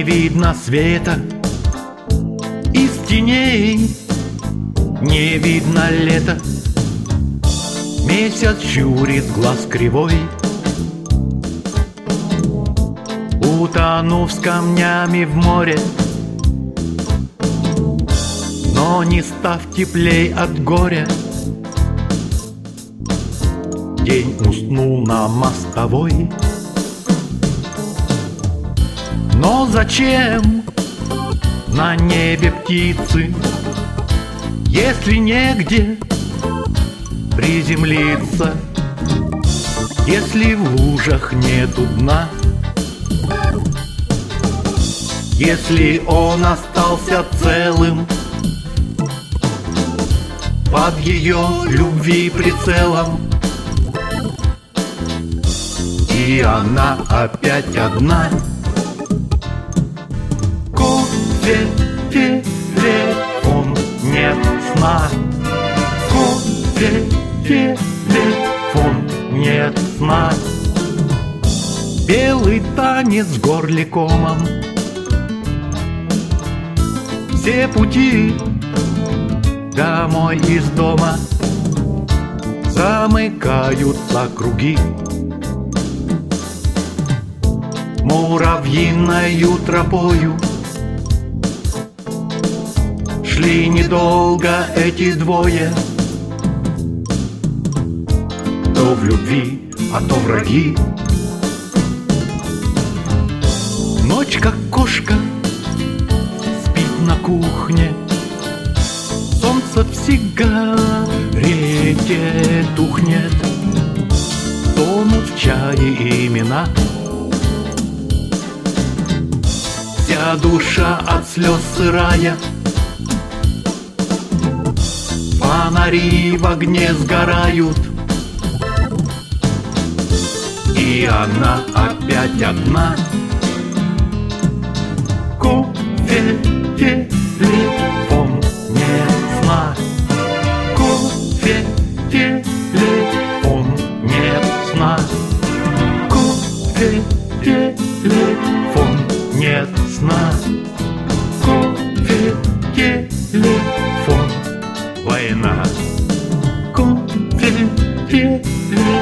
видно света из теней, не видно лета. Месяц щурит глаз кривой, утонув с камнями в море, но не став теплей от горя. День уснул на мостовой. Но зачем на небе птицы, если негде приземлиться, если в лужах нету дна, если он остался целым под ее любви прицелом, и она опять одна. Кофе, телефон, нет сна. Кофе, телефон, нет сна. Белый танец с горликомом, все пути домой из дома замыкаются круги. Муравьиною тропою шли недолго эти двое, то в любви, а то враги. Ночь, как кошка, спит на кухне, солнце в сигарете тухнет, тонут в чае имена. Вся душа от слез сырая, фонари в огне сгорают, и она опять одна. Кофе, телефон, нет сна. Кофе, телефон, нет сна. Кофе, телефон, нет сна. Кофе, телефон, война. Кофе, телефон.